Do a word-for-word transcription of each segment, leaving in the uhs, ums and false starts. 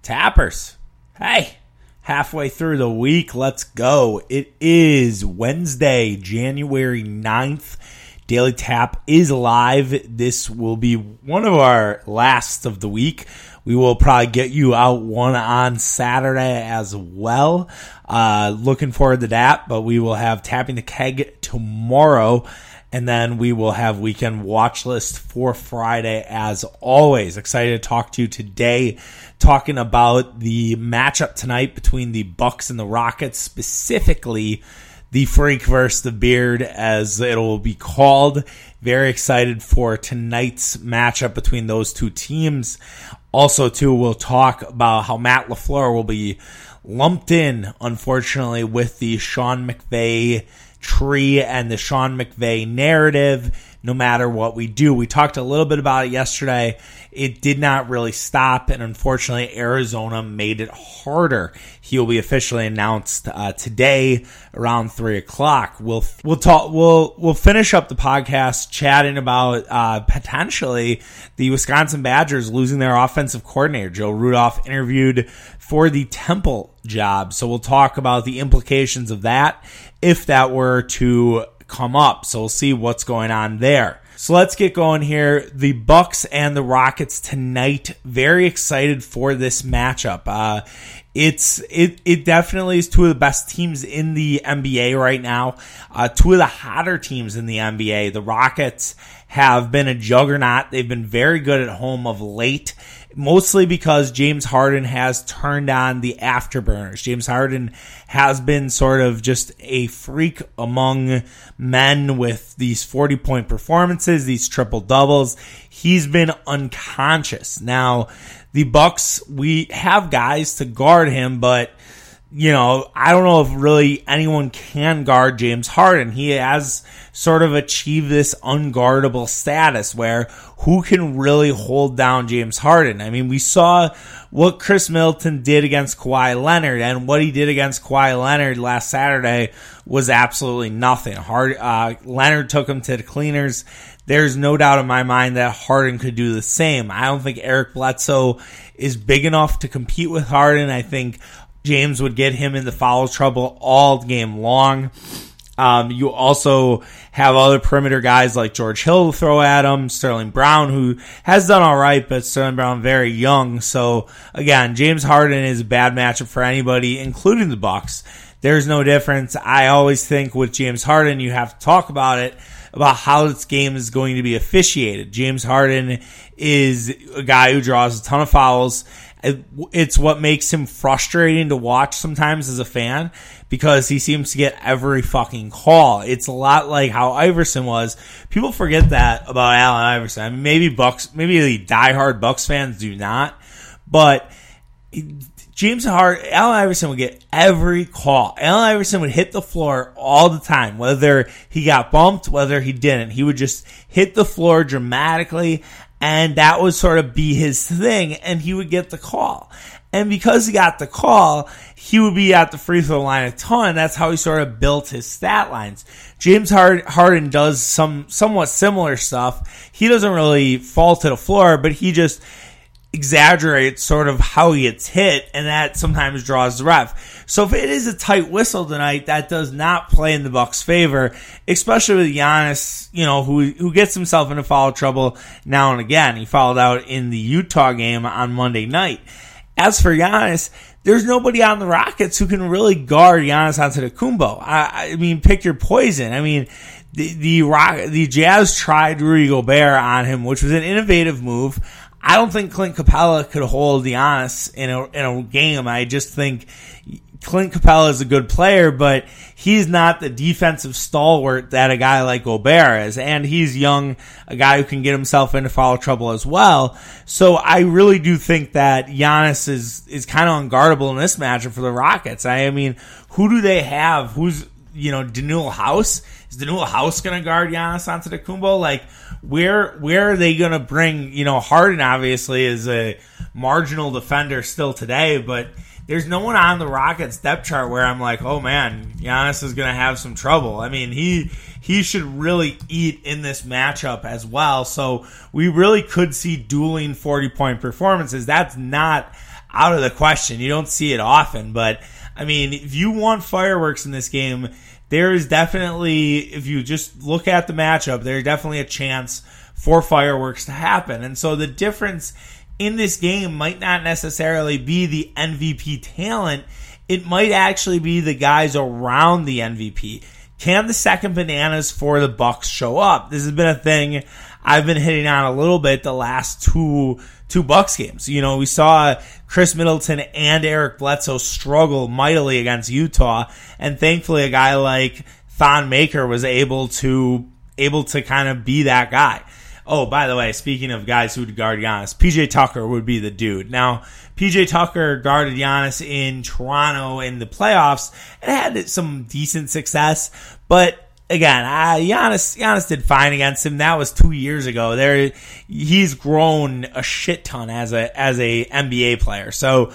Tappers, hey, halfway through the week, let's go. It is Wednesday, January ninth. Daily Tap is live. This will be one of our last of the week. We will probably get you out one on Saturday as well. Uh, looking forward to that, but we will have Tapping the Keg tomorrow. And then we will have weekend watch list for Friday as always. Excited to talk to you today, talking about the matchup tonight between the Bucks and the Rockets, specifically the Freak versus the Beard, as it will be called. Very excited for tonight's matchup between those two teams. Also, too, we'll talk about how Matt LaFleur will be lumped in, unfortunately, with the Sean McVay tree and the Sean McVay narrative, no matter what we do. We talked a little bit about it yesterday. It did not really stop, and unfortunately, Arizona made it harder. He will be officially announced uh, today around three o'clock. We'll we'll talk. We'll we'll finish up the podcast chatting about uh, potentially the Wisconsin Badgers losing their offensive coordinator. Joe Rudolph interviewed for the Temple job, so we'll talk about the implications of that if that were to come up. So we'll see what's going on there. So let's get going here. The Bucks and the Rockets tonight. Very excited for this matchup. Uh, it's it it definitely is two of the best teams in the N B A right now. Uh, two of the hotter teams in the N B A. The Rockets have been a juggernaut. They've been very good at home of late, mostly because James Harden has turned on the afterburners. James Harden has been sort of just a freak among men with these forty-point performances, these triple-doubles. He's been unconscious. Now, the Bucks, we have guys to guard him, but you know, I don't know if really anyone can guard James Harden. He has sort of achieved this unguardable status where who can really hold down James Harden? I mean, we saw what Chris Middleton did against Kawhi Leonard, and what he did against Kawhi Leonard last Saturday was absolutely nothing. Hard, uh, Leonard took him to the cleaners. There's no doubt in my mind that Harden could do the same. I don't think Eric Bledsoe is big enough to compete with Harden. I think James would get him into foul trouble all game long. Um, you also have other perimeter guys like George Hill to throw at him, Sterling Brown, who has done all right, but Sterling Brown very young. So again, James Harden is a bad matchup for anybody, including the Bucks. There's no difference. I always think with James Harden, you have to talk about it, about how this game is going to be officiated. James Harden is a guy who draws a ton of fouls. It's what makes him frustrating to watch sometimes as a fan, because he seems to get every fucking call. It's a lot like how Iverson was. People forget that about Allen Iverson. I mean, maybe Bucks, maybe the diehard Bucks fans do not, but James Harden, Allen Iverson would get every call. Allen Iverson would hit the floor all the time, whether he got bumped, whether he didn't. He would just hit the floor dramatically, and that would sort of be his thing, and he would get the call. And because he got the call, he would be at the free throw line a ton. That's how he sort of built his stat lines. James Harden does some somewhat similar stuff. He doesn't really fall to the floor, but he just exaggerates sort of how he gets hit, and that sometimes draws the ref. So if it is a tight whistle tonight, that does not play in the Bucks' favor, especially with Giannis, you know, who who gets himself into foul trouble now and again. He fouled out in the Utah game on Monday night. As for Giannis, there's nobody on the Rockets who can really guard Giannis Antetokounmpo. I, I mean, pick your poison. I mean, the the, Rock, the Jazz tried Rudy Gobert on him, which was an innovative move. I don't think Clint Capella could hold Giannis in a in a game. I just think Clint Capella is a good player, but he's not the defensive stalwart that a guy like Gobert is. And he's young, a guy who can get himself into foul trouble as well. So I really do think that Giannis is, is kind of unguardable in this matchup for the Rockets. I mean, who do they have? Who's, you know, Danuel House? Is Danuel House going to guard Giannis Antetokounmpo? Like, where where are they going to bring, you know, Harden obviously is a marginal defender still today, but there's no one on the Rockets depth chart where I'm like, oh man, Giannis is going to have some trouble. I mean, he he should really eat in this matchup as well. So we really could see dueling forty-point performances. That's not out of the question. You don't see it often, but I mean, if you want fireworks in this game, there is definitely, if you just look at the matchup, there's definitely a chance for fireworks to happen. And so the difference in this game might not necessarily be the M V P talent. It might actually be the guys around the M V P. Can the second bananas for the Bucks show up? This has been a thing I've been hitting on a little bit the last two two Bucks games. You know, we saw Chris Middleton and Eric Bledsoe struggle mightily against Utah, and thankfully a guy like Thon Maker was able to able to kind of be that guy. Oh, by the way, speaking of guys who would guard Giannis, P J Tucker would be the dude. Now, P J Tucker guarded Giannis in Toronto in the playoffs and had some decent success, but again, uh, Giannis, Giannis did fine against him. That was two years ago. There, he's grown a shit ton as a as a N B A player. So,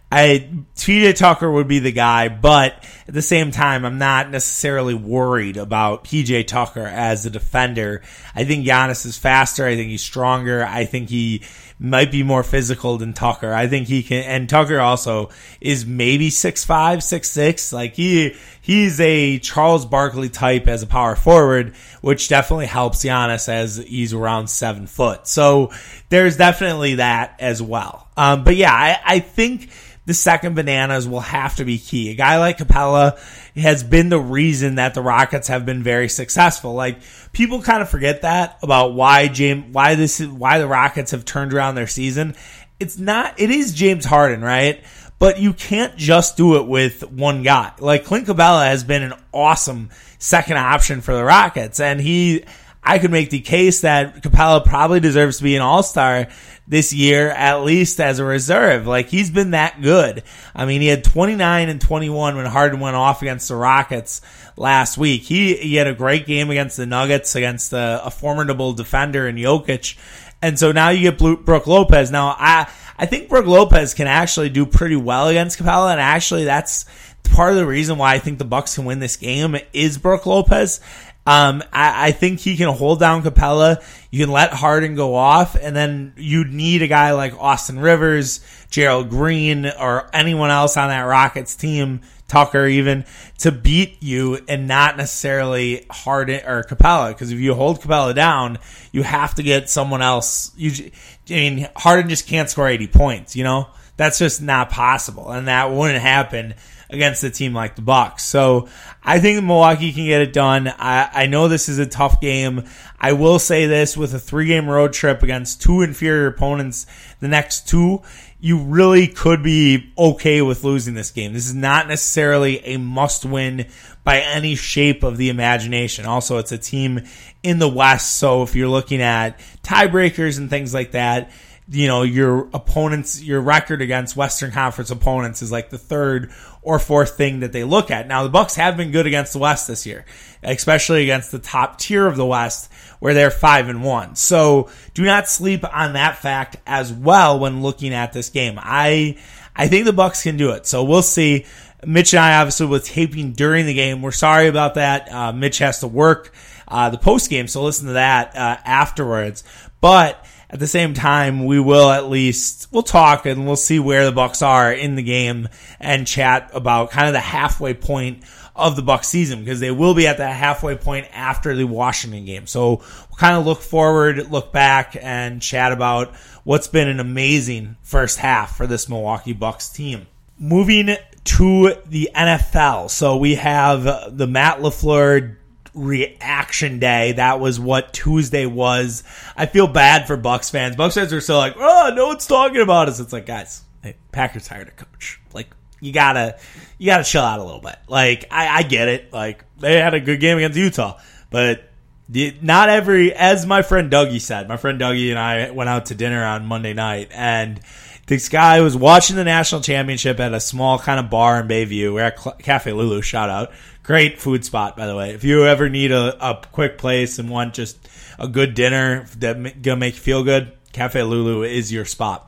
I P J Tucker would be the guy, but at the same time, I'm not necessarily worried about P J Tucker as a defender. I think Giannis is faster. I think he's stronger. I think he might be more physical than Tucker. I think he can, and Tucker also is maybe six five, six six. Like he, he's a Charles Barkley type as a power forward, which definitely helps Giannis as he's around seven foot. So there's definitely that as well. Um, but yeah, I, I think the second bananas will have to be key. A guy like Capella has been the reason that the Rockets have been very successful. Like, people kind of forget that about why James, why this is, why the Rockets have turned around their season. It's not, it is James Harden, right? But you can't just do it with one guy. Like, Clint Capella has been an awesome second option for the Rockets, and he, I could make the case that Capella probably deserves to be an all-star this year, at least as a reserve. Like, he's been that good. I mean, he had twenty-nine and twenty-one when Harden went off against the Rockets last week. He, he had a great game against the Nuggets, against a, a formidable defender in Jokic. And so now you get Brook Lopez. Now, I, I think Brook Lopez can actually do pretty well against Capella, and actually that's part of the reason why I think the Bucks can win this game is Brook Lopez. Um, I, I think he can hold down Capella. You can let Harden go off, and then you'd need a guy like Austin Rivers, Gerald Green, or anyone else on that Rockets team, Tucker even, to beat you, and not necessarily Harden or Capella. Because if you hold Capella down, you have to get someone else. You, I mean, Harden just can't score eighty points. You know, that's just not possible, and that wouldn't happen against a team like the Bucks. So I think Milwaukee can get it done. I, I know this is a tough game. I will say this, with a three-game road trip against two inferior opponents, the next two, you really could be okay with losing this game. This is not necessarily a must-win by any shape of the imagination. Also, it's a team in the West, so if you're looking at tiebreakers and things like that, you know, your opponents, your record against Western Conference opponents is like the third or fourth thing that they look at. Now, the Bucks have been good against the West this year, especially against the top tier of the West, where they're five and one. So do not sleep on that fact as well when looking at this game. I, I think the Bucks can do it. So we'll see. Mitch and I obviously were taping during the game. We're sorry about that. Uh, Mitch has to work, uh, the post game. So listen to that, uh, afterwards. But at the same time, we will at least, we'll talk and we'll see where the Bucks are in the game and chat about kind of the halfway point of the Bucks season, because they will be at that halfway point after the Washington game. So we'll kind of look forward, look back, and chat about what's been an amazing first half for this Milwaukee Bucks team. Moving to the N F L. So we have the Matt LaFleur reaction day. That was what Tuesday was. I feel bad for Bucks fans. Bucks fans are still like, oh, no one's talking about us. It's like, guys, hey, Packers hired a coach. Like, you gotta, you gotta chill out a little bit. Like, I, I get it. Like, they had a good game against Utah, but the, not every, as my friend Dougie said, my friend Dougie and I went out to dinner on Monday night, and this guy was watching the national championship at a small kind of bar in Bayview. We're at Cafe Lulu, shout out. Great food spot, by the way. If you ever need a, a quick place and want just a good dinner that gonna make you feel good, Cafe Lulu is your spot.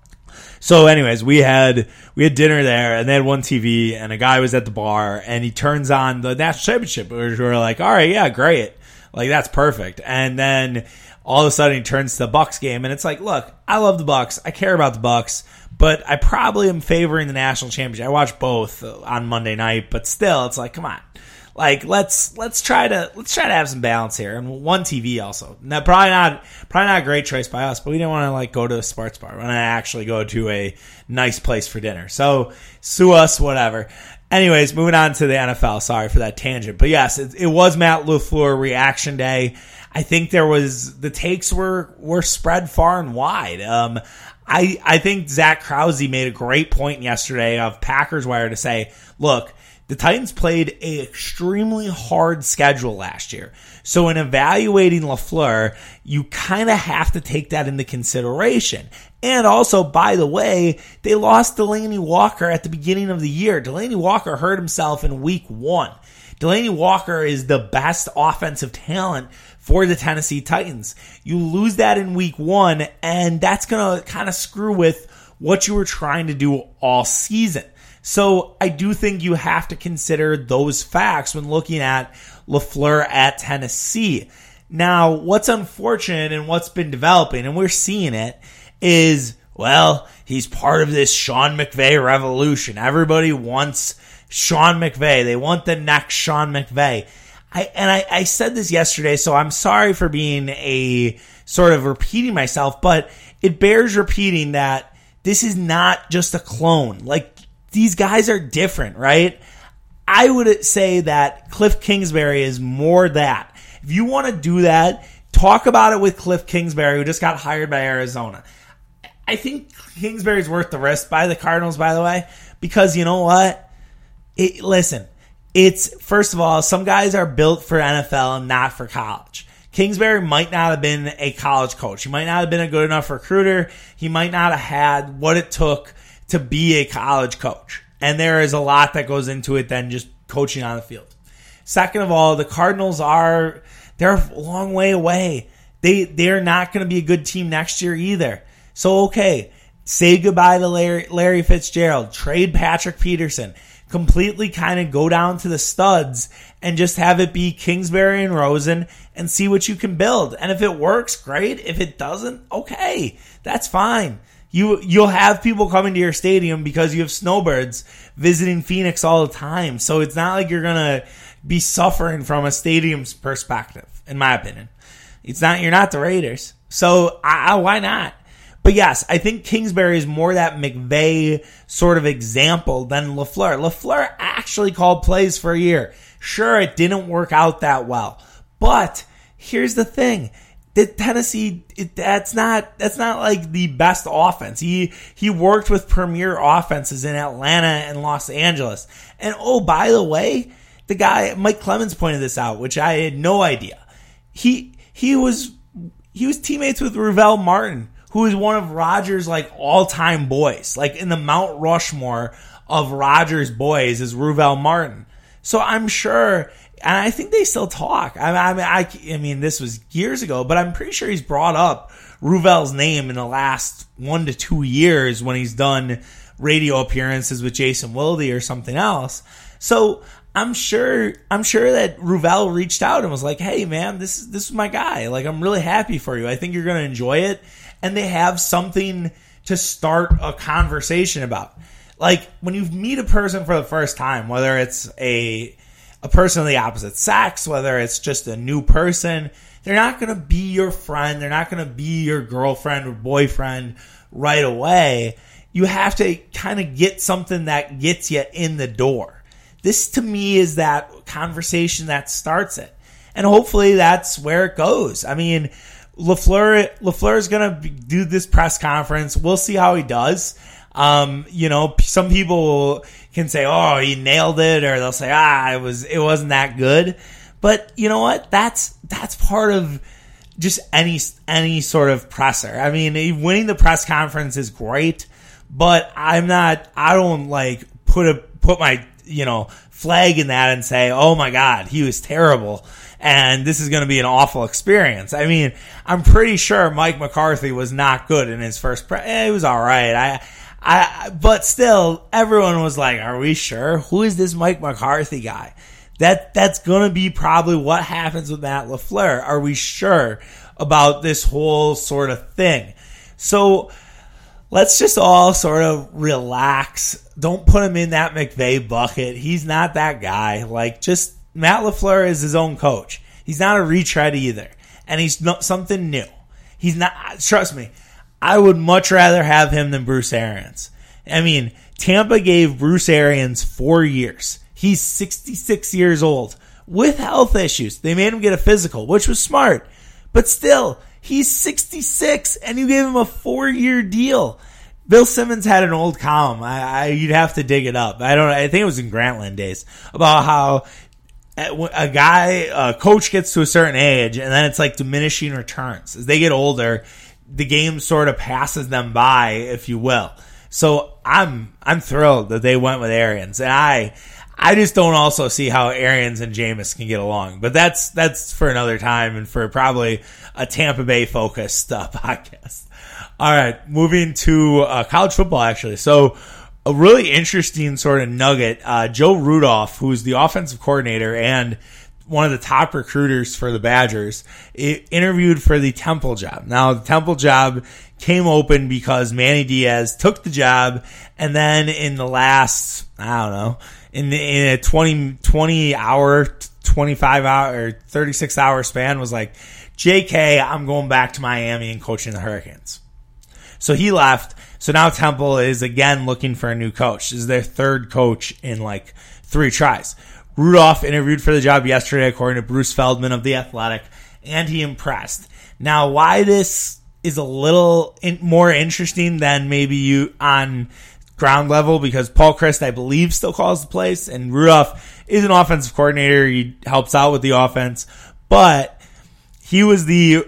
So anyways, we had we had dinner there, and they had one T V, and a guy was at the bar, and he turns on the national championship. We were like, all right, yeah, great. Like, that's perfect. And then all of a sudden he turns to the Bucks game, and it's like, look, I love the Bucks. I care about the Bucks, but I probably am favoring the national championship. I watched both on Monday night, but still, it's like, come on. Like, let's let's try to let's try to have some balance here, and one T V also. Now, probably not probably not a great choice by us, but we didn't want to like go to a sports bar. We want to actually go to a nice place for dinner. So sue us, whatever. Anyways, moving on to the N F L. Sorry for that tangent, but yes, it, it was Matt LaFleur reaction day. I think there was the takes were were spread far and wide. Um, I I think Zach Krause made a great point yesterday of Packers Wire to say, look, the Titans played an extremely hard schedule last year. So in evaluating LaFleur, you kind of have to take that into consideration. And also, by the way, they lost Delanie Walker at the beginning of the year. Delanie Walker hurt himself in week one. Delanie Walker is the best offensive talent for the Tennessee Titans. You lose that in week one, and that's going to kind of screw with what you were trying to do all season. So I do think you have to consider those facts when looking at LaFleur at Tennessee. Now, what's unfortunate and what's been developing, and we're seeing it, is, well, he's part of this Sean McVay revolution. Everybody wants Sean McVay. They want the next Sean McVay. I, and I, I said this yesterday, so I'm sorry for being a sort of repeating myself, but it bears repeating that this is not just a clone. Like, these guys are different, right? I would say that Cliff Kingsbury is more that. If you want to do that, talk about it with Cliff Kingsbury, who just got hired by Arizona. I think Kingsbury's worth the risk by the Cardinals, by the way, because you know what? It, listen, it's, first of all, some guys are built for N F L and not for college. Kingsbury might not have been a college coach. He might not have been a good enough recruiter. He might not have had what it took to be a college coach. And there is a lot that goes into it than just coaching on the field. Second of all, the Cardinals are, they're a long way away. They, they're not going to be a good team next year either. So, okay, say goodbye to Larry, Larry Fitzgerald, trade Patrick Peterson, completely kind of go down to the studs and just have it be Kingsbury and Rosen and see what you can build. And if it works, great. If it doesn't, okay, that's fine. You, you'll have people coming to your stadium because you have snowbirds visiting Phoenix all the time. So it's not like you're going to be suffering from a stadium's perspective, in my opinion. It's not, you're not the Raiders. So I, I, why not? But yes, I think Kingsbury is more that McVay sort of example than LaFleur. LaFleur actually called plays for a year. Sure, it didn't work out that well. But here's the thing. The Tennessee, it, that's not that's not like the best offense. He he worked with premier offenses in Atlanta and Los Angeles. And oh, by the way, the guy Mike Clemens pointed this out, which I had no idea. He he was he was teammates with Ruvel Martin, who is one of Rodgers' like all-time boys. Like in the Mount Rushmore of Rodgers' boys is Ruvel Martin. So I'm sure. And I think they still talk. I mean, I, I mean, this was years ago, but I'm pretty sure he's brought up Ruvel's name in the last one to two years when he's done radio appearances with Jason Wilde or something else. So I'm sure, I'm sure that Ruvel reached out and was like, "Hey, man, this is this is my guy. Like, I'm really happy for you. I think you're going to enjoy it." And they have something to start a conversation about. Like when you meet a person for the first time, whether it's a a person of the opposite sex, whether it's just a new person, they're not going to be your friend. They're not going to be your girlfriend or boyfriend right away. You have to kind of get something that gets you in the door. This, to me, is that conversation that starts it. And hopefully that's where it goes. I mean, LaFleur, LaFleur is going to do this press conference. We'll see how he does. Um, you know, some people can say, "Oh, he nailed it," or they'll say, "Ah, it was, it wasn't that good." But you know what? That's that's part of just any any sort of presser. I mean, winning the press conference is great, but I'm not. I don't like put a put my you know flag in that and say, "Oh my God, he was terrible," and this is going to be an awful experience. I mean, I'm pretty sure Mike McCarthy was not good in his first press. Eh, it was all right. I. I, but still, everyone was like, "Are we sure? Who is this Mike McCarthy guy?" That that's gonna be probably what happens with Matt LaFleur. Are we sure about this whole sort of thing? So let's just all sort of relax. Don't put him in that McVay bucket. He's not that guy. Like, just Matt LaFleur is his own coach. He's not a retread either. And he's not something new. He's not, trust me, I would much rather have him than Bruce Arians. I mean, Tampa gave Bruce Arians four years. He's sixty-six years old with health issues. They made him get a physical, which was smart. But still, he's sixty-six, and you gave him a four-year deal. Bill Simmons had an old column. I, I you'd have to dig it up. I don't. I think it was in Grantland days about how a guy, a coach gets to a certain age, and then it's like diminishing returns as they get older. The game sort of passes them by, if you will. So I'm I'm thrilled that they went with Arians, and I. I just don't also see how Arians and Jameis can get along. But that's that's for another time and for probably a Tampa Bay focused uh, podcast. All right, moving to uh, college football, actually. So a really interesting sort of nugget. Uh, Joe Rudolph, who's the offensive coordinator and one of the top recruiters for the Badgers, interviewed for the Temple job. Now, the Temple job came open because Manny Diaz took the job, and then in the last, I don't know, in, in a twenty, twenty hour, twenty-five hour, or thirty-six hour span was like, J K, I'm going back to Miami and coaching the Hurricanes. So he left. So now Temple is again looking for a new coach. This is their third coach in like three tries. Rudolph interviewed for the job yesterday, according to Bruce Feldman of The Athletic, and he impressed. Now, why this is a little in, more interesting than maybe you on ground level, because Paul Chryst, I believe, still calls the plays, and Rudolph is an offensive coordinator. He helps out with the offense, but he was the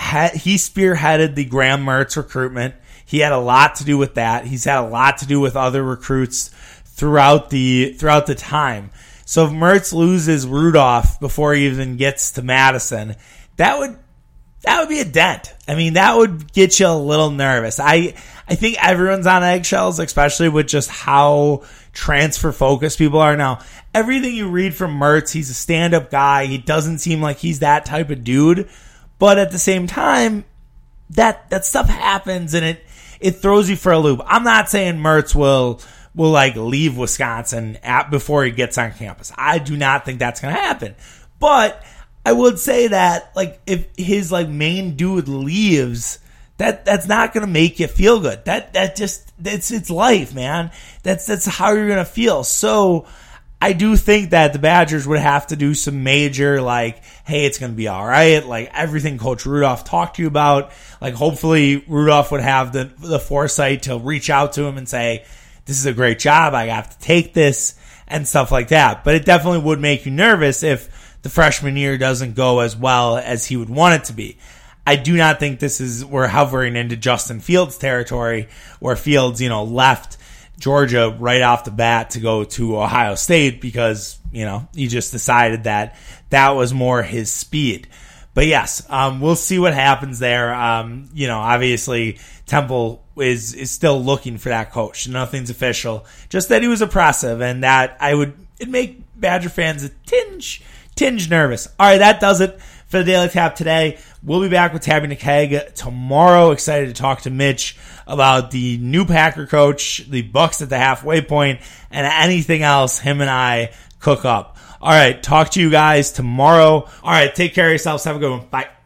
he spearheaded the Graham Mertz recruitment. He had a lot to do with that. He's had a lot to do with other recruits throughout the throughout the time. So if Mertz loses Rudolph before he even gets to Madison, that would that would be a dent. I mean, that would get you a little nervous. I I think everyone's on eggshells, especially with just how transfer focused people are now. Everything you read from Mertz, he's a stand-up guy. He doesn't seem like he's that type of dude. But at the same time, that that stuff happens, and it it throws you for a loop. I'm not saying Mertz will will like leave Wisconsin at, before he gets on campus. I do not think that's going to happen. But I would say that like if his like main dude leaves, that that's not going to make you feel good. That that just it's it's life, man. That's that's how you're going to feel. So I do think that the Badgers would have to do some major, like, hey, it's going to be all right. Like, everything Coach Rudolph talked to you about. Like, hopefully Rudolph would have the the foresight to reach out to him and say, this is a great job. I have to take this and stuff like that. But it definitely would make you nervous if the freshman year doesn't go as well as he would want it to be. I do not think this is, we're hovering into Justin Fields territory, where Fields, you know, left Georgia right off the bat to go to Ohio State because, you know, he just decided that that was more his speed. But yes, um, we'll see what happens there. Um, you know, obviously Temple is is still looking for that coach. Nothing's official. Just that he was impressive, and that I would it'd make Badger fans a tinge tinge nervous. All right, that does it for the Daily Tap today. We'll be back with Tabby and Keg tomorrow. Excited to talk to Mitch about the new Packer coach, the Bucks at the halfway point, and anything else him and I cook up. All right, talk to you guys tomorrow. All right, take care of yourselves. Have a good one. Bye.